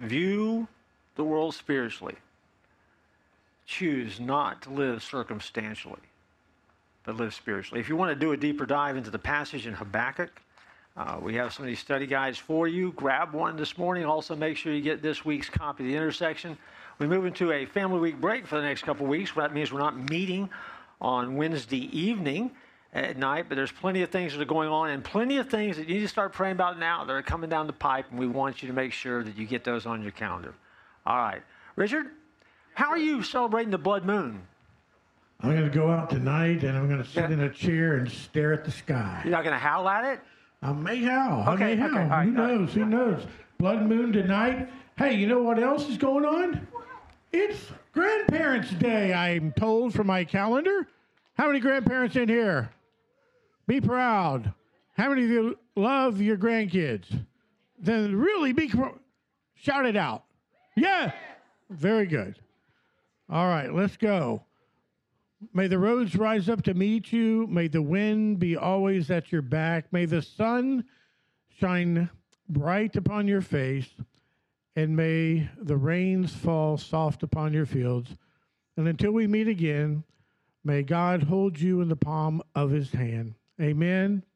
View the world spiritually. Choose not to live circumstantially, but live spiritually. If you want to do a deeper dive into the passage in Habakkuk, we have some of these study guides for you. Grab one this morning. Also, make sure you get this week's copy of The Intersection. We move into a family week break for the next couple weeks. That means we're not meeting on Wednesday evening at night, but there's plenty of things that are going on and plenty of things that you need to start praying about now that are coming down the pipe, and we want you to make sure that you get those on your calendar. All right. Richard, how are you celebrating the blood moon? I'm going to go out tonight, and I'm going to sit in a chair and stare at the sky. You're not going to howl at it? I may howl. Okay, I may howl. all right, Who knows? Who knows? Blood moon tonight. Hey, you know what else is going on? It's Grandparents' Day, I'm told from my calendar. How many grandparents in here? Be proud. How many of you love your grandkids? Then really shout it out. Yeah. Very good. All right, let's go. May the roads rise up to meet you. May the wind be always at your back. May the sun shine bright upon your face. And may the rains fall soft upon your fields. And until we meet again, may God hold you in the palm of his hand. Amen.